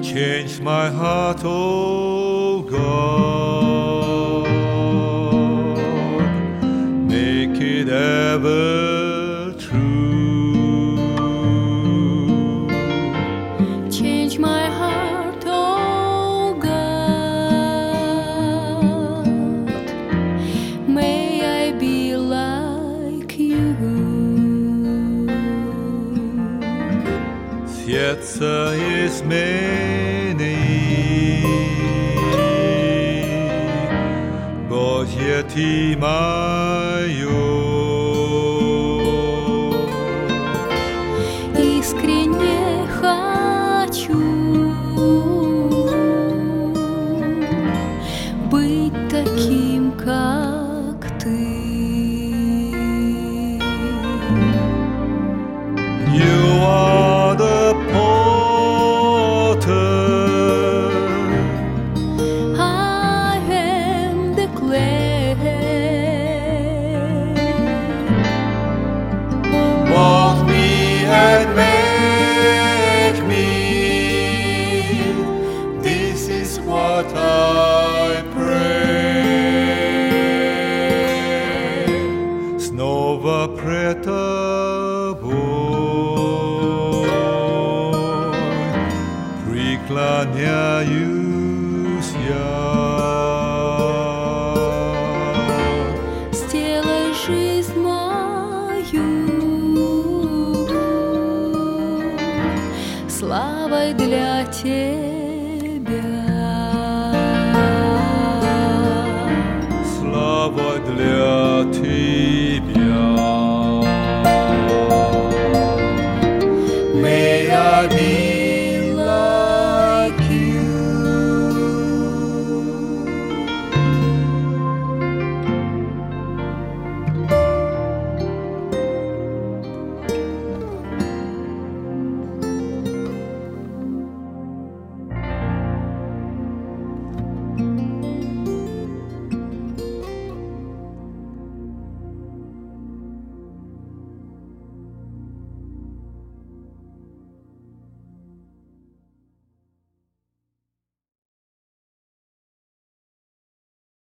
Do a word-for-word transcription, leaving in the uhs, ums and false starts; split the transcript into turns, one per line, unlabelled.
Change my heart, oh God, make it ever true.
Change my heart, oh God, may I be like you.
Сердце изменить, Божье Ты мое.
Искренне хочу быть таким, как ты.
You are the potter,
I am the clay.
mold me and make me. This is what I pray. Снова пред тобой преклоняюсь я.
Сделай жизнь мою славой для тебя.
Слава для Тебя.